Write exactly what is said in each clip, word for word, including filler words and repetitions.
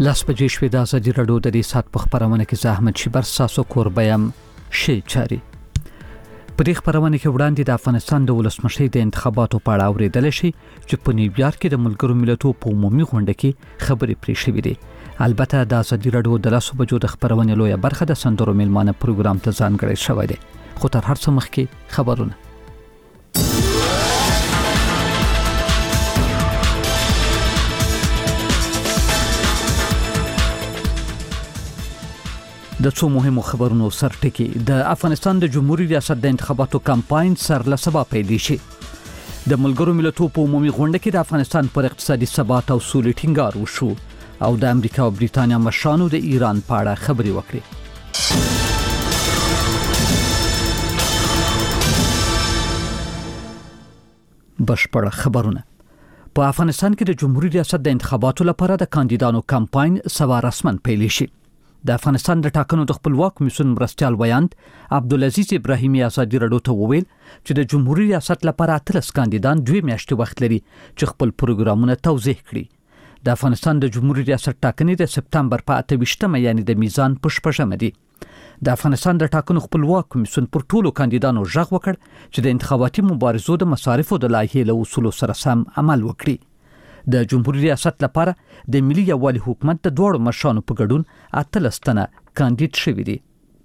لاس بجې شوې د ازادي راډیو د دې سات په خبرونه کې زه احمد شیبر ساسو کوربیم شي چاري په دې خبرونه کې وړاندې د افغانستان د ولسمشر د انتخاباتو په اړه اوریدل شي چې په نیویارک کې د ملګرو ملتونو په عمومي غونډه کې خبرې پرې شوې دي. البته د ازادي راډیو د لاسو بجو د خبرونه لویه برخه د سندرو میلمانه پروګرام ته ځانګړی شوی دی. خو تر هر څه مخکې خبرونه د څو مهمو خبرونو سرټکی. د افغانستان د جمهوریت ریاست د انتخاباتو کمپاین سر له سبا پیل شي. د ملګرو ملتونو په عمومي غونډه کې د افغانستان پر اقتصادي ثبات او سولې ټینګار وشو او د امریکا او بریتانیا مشرانو د ایران په اړه خبرې وکړې. بشپړ خبرونه. په افغانستان کې د جمهوریت ریاست د انتخاباتو لپاره د کاندیدانو کمپاین سبا رسمن پیل شي. د افغانستان د ټاکنو د خپلواک کمیسیون مرستیال ویاند عبدالعزیز ابراهیمي ازادي راډیو ته وویل چې د جمهوریت ریاست لپاره اتلس کاندیدان دوه میاشتې وخت لري چې خپل پروګرامونه توضیح کړي. د افغانستان د جمهوریت ریاست ټاکنې د سپتمبر په اته ویشتمه یعنی د میزان په شپږمه دي. د افغانستان د ټاکنو خپلواک کمیسیون پر ټولو کاندیدانو ژغ وکړ چې د انتخاباتي مبارزو د مصارفو د لایحې له اصولو سره سم عمل وکړي. د جمهوریت ریاست لپاره د ملي یووالي حکومت د دوړو مشرانو په ګډون اتلس تنه کاندید شوي دي.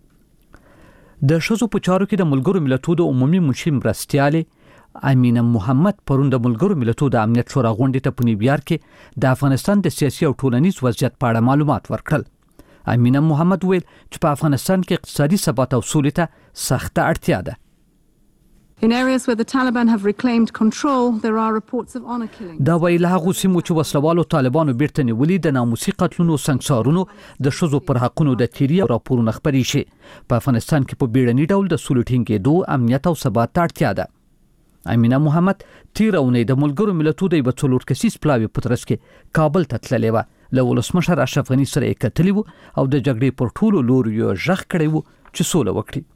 د ښځو په چارو کې د ملګرو ملتونو د عمومي منشي مرستیالې امینه محمد پرون د ملګرو ملتونو د امنیت شورا غونډې ته په نیویارک کې د افغانستان د سیاسي او ټولنیز وضعیت په اړه معلومات ورکړل. امینه محمد ویل چې په افغانستان کې اقتصادي ثبات او سولې ته سخته اړتیا ده. In areas where the Taliban have reclaimed control, there are reports of honor killings. دا ویل هغه سیمو چې وسلوالو طالبانو بیرته نیولې د ناموسي قتلونو سنگسارونو د ښځو پر حقونو د تیری راپورونه خبرې شي. په افغانستان کې په بیړني ډول د سولې ټینګېدو امنیت او ثبات اړتیا ده. امینه محمد تیر اونۍ د ملګرو ملتونو د یو څلور کسیز پلاوي په ترڅ کې کابل ته تللې و. له ولسمشر اشرف غني سره یې کتلې و او د جګړې پر ټولو لوریو ژغ کړی و چې سوله وکړي.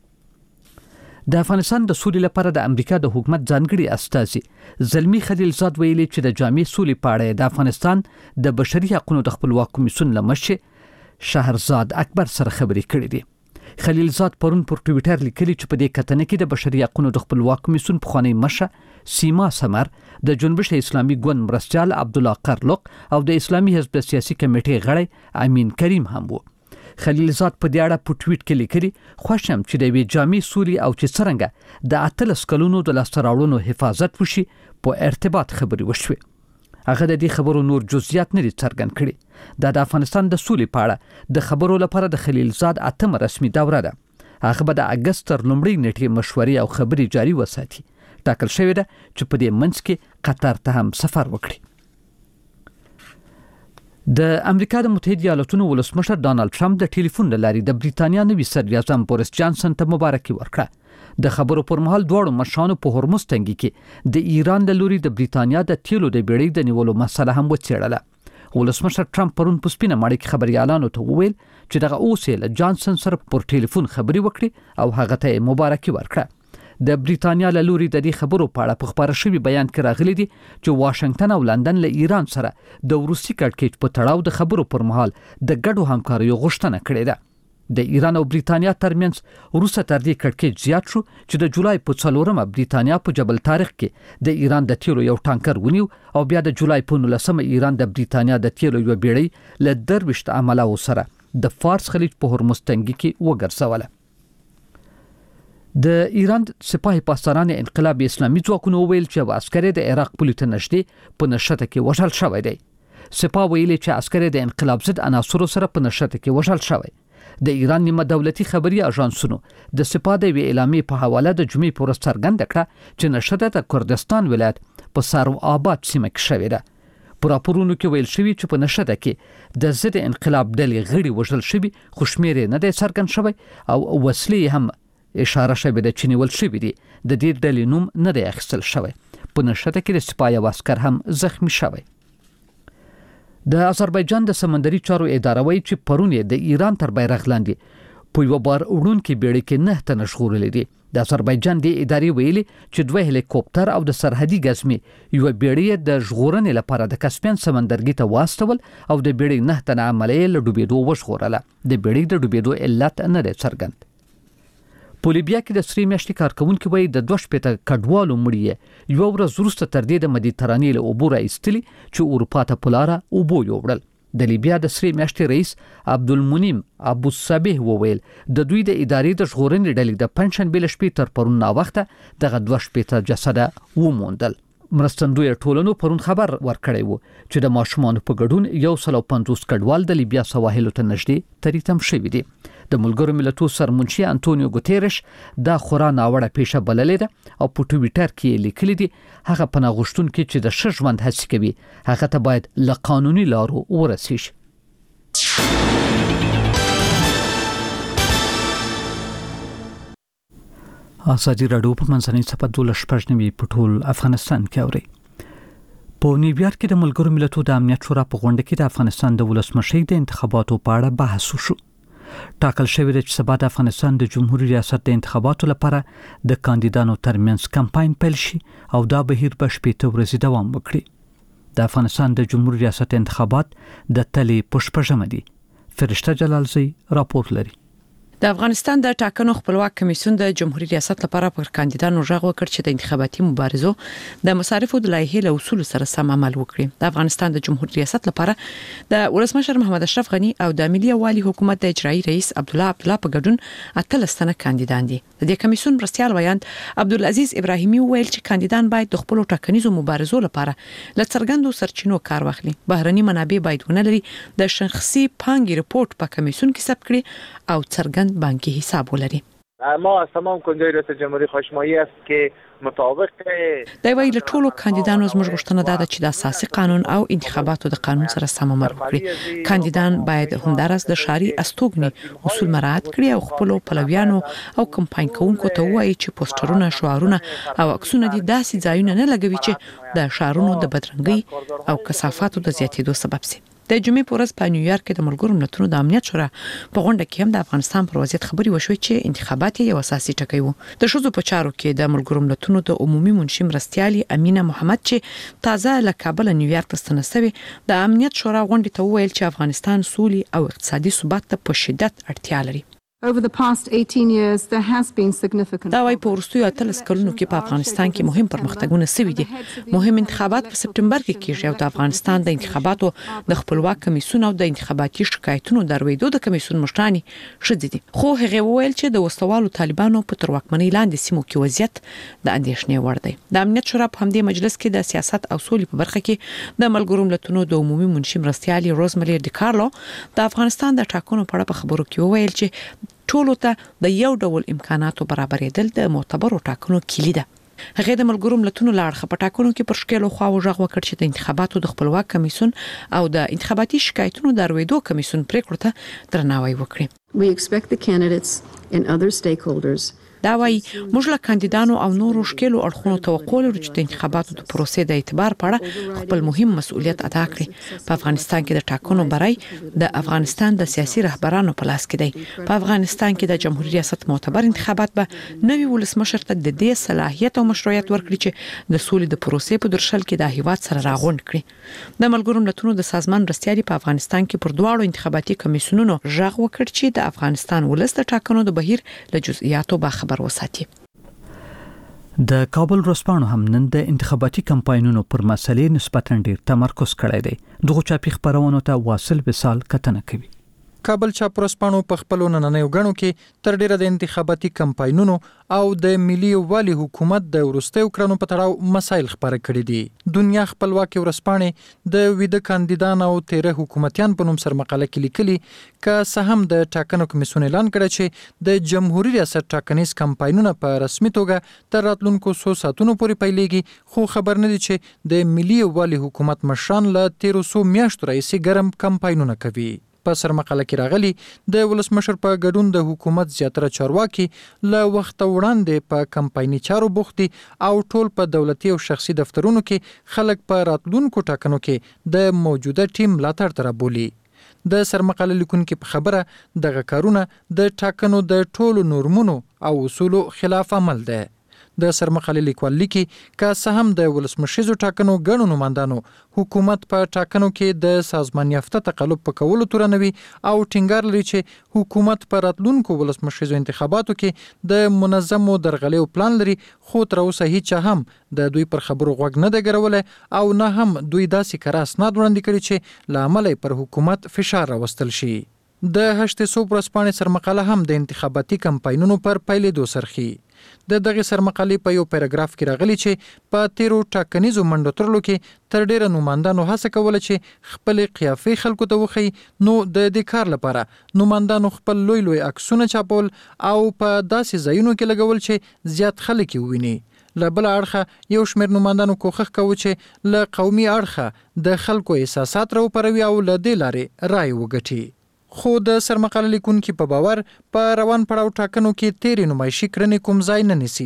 د افغانستان د سولې لپاره د امریکا د حکومت ځانګړي استازي زلمی خلیلزاد ویلي چې د جامع سولې په اړه د افغانستان د بشري حقوقو د خپلواک کمیسیون لمشر شهرزاد اکبر سره خبرې کړې دي. خلیلزاد پرون پر ټویټر لیکلي چې په دې کتنه کې د بشري حقوقو د خپلواک کمیسیون پخوانی مشر سیما سمر، د جنبش اسلامي ګوند مرستیال عبدالله قرلق او د اسلامي حزب سیاسي کمیټې غړی امین کریم هم وو. خلیلزاد په دې اړه په ټویټ کې لیکلي خوشم چې د وی جامع سولې او چې څرنګه د اتلس کلونو د لاستراوړونو حفاظت وشي په ارتباط خبرې وشوي. هغه د دې خبرو نور جزئیات نه څرګند کړي. دا د افغانستان د سولې په اړه د خبرو لپاره د خلیلزاد اتمه رسمي دوره ده. هغه به د اگست تر لومړۍ نیټې مشورې او خبرې جاري وساتي. ټاکل شوی ده چې په دې منځ کې قطر ته هم سفر وکړي. د امریکا د متحده ایالاتونو ولسمشر ډانلډ ټرمپ د ټلیفون له لارې د بریتانیا نوي صدر اعظم بوریس جانسن ته مبارکي ورکړه. د خبرو پر مهال دواړو مشرانو په هرمز تنګي کې د ایران له لوري د بریتانیا د تیلو د بیړۍ د نیولو مسله هم وڅېړله. ولسمشر ټرمپ پرون په سپینه ماڼۍ کې خبريالانو ته وویل چې دغه اوس له جانسن سره پر ټلیفون خبرې وکړي او هغه ته مبارکي ورکړه. د بریتانیا له لوري د دې خبرو په اړه په خبره شوی بیان کې راغلي دي چې واشنگټن او لندن له ایران سره د روسي کړکېچ په تړاو د خبرو پر مهال د ګډو همکاریو غوښتنه کړې ده. د ایران او بریتانیا ترمنځ وروسته تر دې کړکېچ زیات شو چې د جولای په څلورمه بریتانیا په جبل طارق کې د ایران د تیلو یو ټانکر ونیو او بیا د جولای په نولسمه ایران د بریتانیا د تیلو یو بیړۍ له درویشت عملاو سره د فارس خلیج په هرمز تنګي کې وګرځوله. د ایران سپاه پاسداران انقلاب اسلامي ځواکونو ویل چې عسکر د عراق پولیس ته نږدې په نشته کې وژل شوی دی. سپاه ویلي چې عسکر د انقلاب ضد عناصرو سره په نشته کې وژل شوی. د ایران نیمه دولتي خبري اژانسونو د سپاه د وی اعلامیې په حواله د جمعې پر ورځ څرګنده کړه چې نشته د کردستان ولایت په سارو آباد سیمه کې شوې ده. په راپورونو کې ویل شوی چې په نشته کې د ضد انقلاب ډلې غړي وژل شوي خو شمېر نه دی څرګند شوی او وسلې هم اشاره شوی ده چې نیول شوی دي. د دې ډلې نوم نه دی اخیستل شوی. په نشته کې د سپاه یو عسکر هم زخمی شوی. د آذربایجان د سمندري چارو اداره وایي چې پرون د ایران تر بیرغ لاندې په یو بار وړونکو بیړۍ کې نه تنه ژغورلې دي. د آذربایجان د ادارې ویلي چې دوه هلیکوپټر او د سرحدي ګزمې یو بیړۍ د ژغورنې لپاره د کسپین سمندرګي ته واستول او د بیړۍ نه تنه عملیه له ډوبېدو وژغورله. د بیړۍ د ډوبېدو علت نه دی څرګند. په لیبیا کې د سری میاشتې کارکونکو وایي د دوه شپېته کډوالو مړي یو ورځ وروسته تر دې د مدیترانې له اوبو راایستلي چې اروپا ته په لاره اوبو یوړل. د لیبیا د سری میاشتې رئیس عبدالمنیم ابو صبیح وویل د دوی د ادارې د ژغورنې ډلې د پنځشنبې له شپې تر پرون ناوخته دغه دوه شپېته جسده وموندل. مرستندوی ټولنو پرون خبر ورکړی وو چې د ماشومانو په ګډون یو سل او پنځوس کډوال د لیبیا سواحلو ته نږدې تریتم شوي دي. د ملګرو ملتونو سرمنشي انټونیو ګوتيرش دا خورا ناوړه پیښه بللې ده او په ټویټر کې لیکلي دي هغه پناه غوښتونکي چې د ښه ژوند هڅه کوي هغه ته باید له قانوني لارو ورسیږي. ازادي راډیو په منځنۍ صفحه دولس شپږ نوي په ټول افغانستان کې اوري. په نیویارک کې د ملګرو ملتونو د امنیت شورا په غونډه کې د افغانستان د ولسمشر د انتخاباتو په اړه بحث وشو. ټاکل شوی دی چې سبا د افغانستان د جمهوریت ریاست د انتخاباتو لپاره د کاندیدانو ترمنځ کمپاین پیل شي او دا بهیر به شپږ ورځې دوام وکړي. د افغانستان د جمهوریت ریاست انتخابات د تلې په شپږمه دي. فرشته جلالزی راپور لري. د افغانستان د ټاکنو خپلواک کمیسیون د جمهوریت ریاست لپاره پر کاندیدانو غږ وکړ چې د انتخاباتي مبارزو د مصارفو د لایحې له اصول سره سم عمل وکړي. د افغانستان د جمهوریت ریاست لپاره د ولسمشر محمد اشرف غنی او د ملي والي حکومت د اجرایي رئیس عبد الله عبد الله په ګډون اتلس تنه کاندیدان دي. د دې کمیسیون مرستيال ویاند عبدالعزیز ابراهیمي ویل چې کاندیدان باید د خپل ټاکنیزو مبارزو لپاره له څرګندو سرچینو کار واخلي. بهرني منابع باید ونلري. د شخصي پانګي رپورت په کمیسیون کې ثبت کړي او څرګند بانکی حساب ولري. ما از تمام کنجای ریاست جمهوری خواهشمایی است که مطابق د ویل ټولو کاندیدانو زموږ غوښتنه ده چې د اساسي قانون او انتخاباتو د قانون سره سم عمل وکړي. کاندیدان باید همدارس د شاري استوګنې اصول مراعات کړي او خپل پلویانو او کمپاین کوونکو ته وایي چې پوسټرونه، شعارونه او عکسونه دي داسې ځایونه نه لګوي چې د شهرونو د بدرنګي او کثافاتو د زیاتېدو سبب شي. د جمعې په ورځ په نیویارک کې د ملګرو ملتونو د امنیت شورا په غونډه کې هم د افغانستان پر وضعیت خبري وشوي چې انتخابات یو اساسي ټکی وو. د شوزو په چارو کې د ملګرو ملتونو د عمومي منشي مرستيالي امینه محمد چې تازه له کابل نیویارک ته ستنسوي د امنیت شورا غونډې ته وویل چې افغانستان سولې او اقتصادي ثبات ته په شدت اړتیا لري. Over the past eighteen years, there has been significant. دا وايي په ورستیو اتلس کلونو کې په افغانستان کې مهم پرمختګونه شوي دي. مهم انتخابات په سپټمبر کې کیږي او د افغانستان د انتخاباتو د خپلواک کمیسیون او د انتخاباتي شکایتونو درویدو د کمیسیون مشرانی شدي دي. خو هغه وویل چې د وسوالو طالبانو په تر واکمنۍ لاندې سیمو کې وضعیت د اندېښنې وړ دی. د امنیت شورا په همدې مجلس کې د سیاست او سولې په برخه کې د ملګرو ملتونو د عمومي منشي مرستيالي روزملی ډیکارلو د افغانستان د ټاکنو په اړه په خبرو کې وویل چې ټولو ته د یو ډول امکاناتو برابرېدل د معتبرو ټاکنو کلی ده. هغه د ملګرو ملتونو لاړخه په ټاکنو کې پر شکل خو او ژغ وکړ چې د انتخاباتو د خپلواک کمیسیون او د انتخاباتي شکایتونو درویدو کمیسیون پریکړو ته درناوی وکړي. We expect the candidates and other stakeholders دا وايي موږ له کاندیدانو او نورو شکلو اړخونو توقع لرو چې د انتخاباتو د پروسې د اعتبار په اړه خپل مهم مسؤلیت ادا کړي. په افغانستان کې د ټاکنو برای د افغانستان د سیاسي رهبرانو په لاس کې دی. په افغانستان کې د جمهوریت ریاست معتبر انتخابات به نوي ولسمشر ته د دې صلاحیت او مشروعیت ورکړي چې د سولې د پروسې په درشل کې د هیواد سره راغونډ کړي. د ملګرو ملتونو د سازمان مرستيالي په افغانستان کې پر دواړو انتخاباتي کمیسیونونو غږ وکړ چې د افغانستان ولس د ټاکنو د بهیر له جزئیاتو به خبر وساتي. د کابل ورځپاڼو هم نن د انتخاباتي کمپاینونو پر مسلې نسبتاً ډیر تمرکز کړی دی. دغه چاپی خبرونو ته واصل وصال کتنه کوي. کابل چاپ ورځپاڼو په خپل نننیو غنو کې تر ډیره د انتخاباتي کمپاینونو او د ملي والي حکومت د ورستیو کړنو په تړاو مسایل خبره کړي دي. دنیا خپلواک ورځپاڼې د ویده کاندیدان او تیره حکومتیان په نوم سر مقاله کې لیکلي که څه هم د ټاکنو کمیسیون اعلان کړی چې د جمهوریت ریاست ټاکنیز کمپاینونه په رسمي توګه تر راتلونکو څو ساعتونو پورې پیلېږي، خو خبر نه دي چې د ملي والي حکومت مشران له تیرو څو میاشتو راهیسې ګرم کمپاینونه کوي. په سر مقاله کې راغلي د ولسمشر په ګډون د حکومت زیاتره چارواکي له وخت وړاندې په کمپایني چارو بوخت دي او ټول په دولتي او شخصي دفترونو کې خلک په راتلونکو ټاکنو کې د موجوده ټیم ملاتړ تر بولی. د سرمقاله لیکونکو په خبره دغه کارونه د ټاکنو د ټولو نورمونو او اصولو خلاف عمل ده. د سرمقاله لیکوال لیکي که څه هم د ولسمشریزو ټاکنو ګڼو نمایندانو حکومت په ټاکنو کې د سازمان یافته تقلب په کولو تورنوي او ټینګار لري چې حکومت په راتلونکو ولسمشریزو انتخاباتو کې د منظمو درغلیو پلان لري، خو تر اوسه هیڅ هم د دوی پر خبرو غوږ نه دی ګرولی او نه هم دوی داسې کره اسناد وړاندې کړي چې له امله پر حکومت فشار راوستل شي. د هشت صوب ورځپاڼې سرمقاله هم د انتخاباتي کمپاینونو پر پیلېدو سرخي. د دغه سرمقالې په یو پیراګراف کې راغلی چې په تیرو ټاکنیزو منډو ترلو کې تر ډیره نمایندانو هڅه کوله چې خپل قیافې خلکو ته وښیي، نو د دې کار لپاره نمایندانو خپل لوی لوی عکسونه چاپول او په داسې ځایونو کې لګول چې زیات خلک یې وویني. له بل اړخه یو شمېر نمایندانو کوښښ کوي چې له قومي اړخه د خلکو احساسات راوپاروي او له دې لارې رای وګټي. خو د سرمقاله لیکونکو په باور په روان پړاو ټاکنو کې تیرې نمایشي کړنې کوم ځای نه نیسي،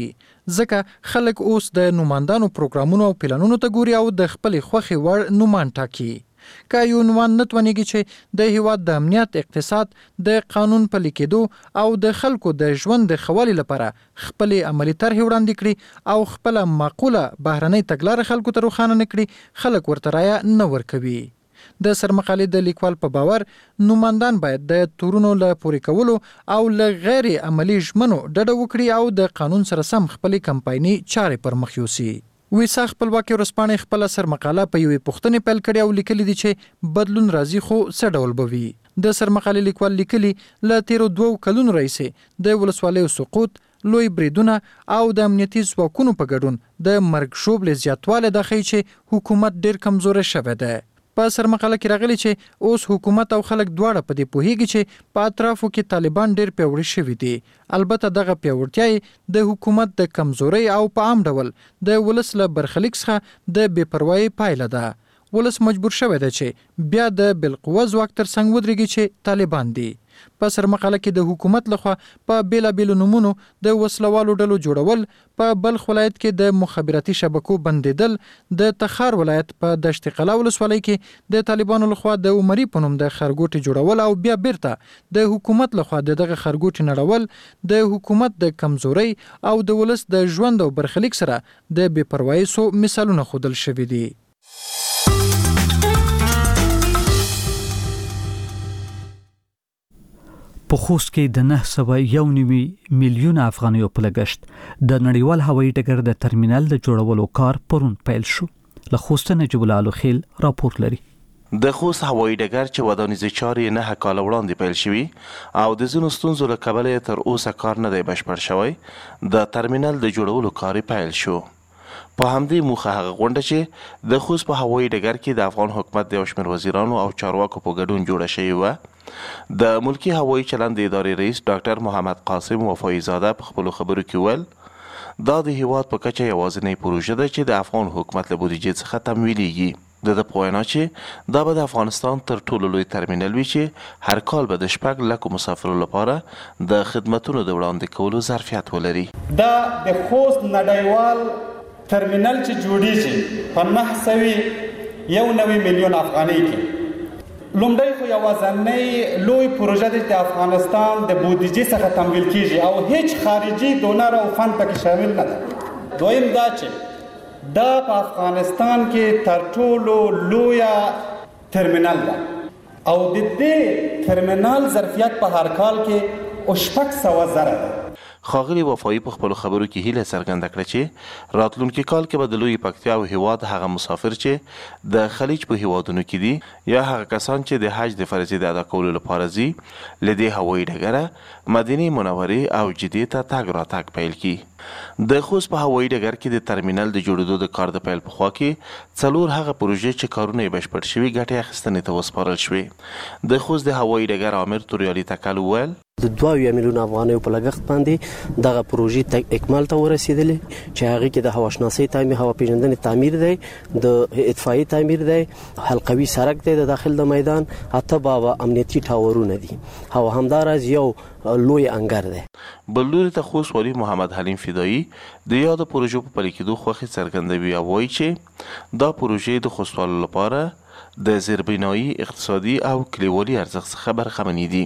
ځکه خلک اوس د نمایندانو پروګرامونو او پلانونو ته ګوري او د خپلې خوښې وړ نومان ټاکي. که یو نومان نه توانیږي چې د هیواد د امنیت، اقتصاد، د قانون پلي کېدو او د خلکو د ژوند د ښه والي لپاره خپلې عملي طرحې وړاندې کړي او خپله معقوله بهرنۍ تګلاره خلکو ته روښانه نه کړي، خلک ورته رایه نه ورکوي. د سرمقالې د لیکوال په باور نمایندان باید د تورونو له پورې کولو او له غیر عملي ژمنو ډډه وکړي او د قانون سره سم خپلې کمپایني چارې پر مخ یوسي. ویسا خپلواکي ورځپاڼې خپله سرمقاله په یوې پوښتنې پیل کړې او لیکلي دي چې بدلون راځي خو څه ډول به وي. د سرمقالې لیکوال لیکلي له تیرو دوو کلونو راهیسې د ولسوالیو سقوط، لوی بریدونه او د امنیتي ځواکونو په ګډون د مرګ ژوبلې زیاتوالی دا ښیي چې حکومت ډېر کمزوری شوی دی. په سرمقاله کې راغلی چې اوس حکومت او خلک دواړه په دې پوهیږي چې په اطرافو کې طالبان ډېر پیاوړي شوي دي. البته دغه پیاوړتیا د حکومت د کمزورۍ او په عام ډول د ولس له برخلیک څخه د بې پروایۍ پایله ده. ولس مجبور شوی دی چې بیا د بالقوه ځواک تر څنګ ودرېږي چې طالبان دي. په سرمقاله کې د حکومت لخوا په بیلابیلو نومونو د وسلوالو ډلو جوړول، په بلخ ولایت کې د مخابراتي شبکو بندیدل، د تخار ولایت په دشت قلعه ولسوالۍ کې د طالبانو لخوا د عمري په نوم د خرګوټي جوړول او بیا بیرته د حکومت لخوا دغه خرګوټي نړول د حکومت د کمزورۍ او د ولس د ژوند او برخلیک سره د بې پروایۍ سو مثالونه ښودل شوي دي. په خوست کې د نه سوه یو نوي میلیون افغانیو په لګښت د نړیوال هوایي ډګر د ترمینل د جوړولو کار پرون پیل شو. له خوست نجیب الله الخیل راپور لري. د خوست هوایي ډګر چې ودانیزې چارې نه کال وړاندې پیل شوي او د ځینو ستونزو له کبله تر اوسه کار نه دی بشپړ شوی، د ترمینل د جوړولو کار پیل شو. په همدې موخه هغه غونډه چې د خوست په هوایي ډګر کې د افغان حکومت د یو شمېر وزیرانو او چارواکو په ګډون جوړه شوې وه. د ملکی هوایي چلند ادارې رئیس ډاکټر محمد قاسم وفایی زاده په خپلو خبرو کې ویل دا د هیواد په کچه یوازینۍ پروژه ده چې د افغان حکومت له بودیجې څخه تمویلیږي. د ده په وینا چې دا به د افغانستان تر ټولو لوی ترمینل وي چې هر کال به د شپږ لکو مسافرو لپاره د خدمتونو د وړاندې کولو ظرفیت ولري. دا د خوست نړیوال ترمینل چې جوړیږي په نهه سوه یو نوي میلیون افغانۍ کې لومړی خو یوازینۍ لوی پروژه ده چې افغانستان د بودیجې څخه تمویل کیږي او هیڅ خارجي دونر او فند پکې شامل نه ده. دویم دا چې دا په افغانستان کې تر ټولو لویه ترمینل ده او د دې ترمینل ظرفیت په هر کال کې شپږ سوه زره ده. ښاغلي وفایی په خپلو خبرو کې هیله څرګنده کړه چې راتلونکي کال کې به د لوی پکتیا او هیواد هغه مسافر چې د خلیج په هیوادونو کې دي یا هغه کسان چې د حج د فریضې د ادا کولو لپاره ځي له دې هوایي ډګره مدینې منورې او جدې ته تګ راتګ پیل کړي. د خوست په هوایي ډګر کې د ترمینل د جوړېدو د کار د پیل په خوا کې څلور هغه پروژې چې کارونه یې بشپړ شوي ګټې اخیستنې ته وسپارل شوې. د خوست د هوایي ډګر امیر توریالي تکل وویل د دوه اویا میلیون افغانیو په لګښت باندې دغه پروژې اکمال ته ورسېدلې چې هغه کې د هواشناسۍ تعمیر، هوا پیژندنې تعمیر دی، د اطفائیې تعمیر دی، حلقوي سړک دی د داخل د میدان، اته بابا امنیتي ټاورونه دي او همداراز یو لوی انګر دی. بل لوري ته خوست والي محمد حلیم فدایي د یادو پروژو په پلي کېدو خوښي څرګندوي او وایي چې دا پروژې د خوستوالو لپاره د زیربنایي اقتصادي او کلیوالي ارزښت څخه برخمن دي.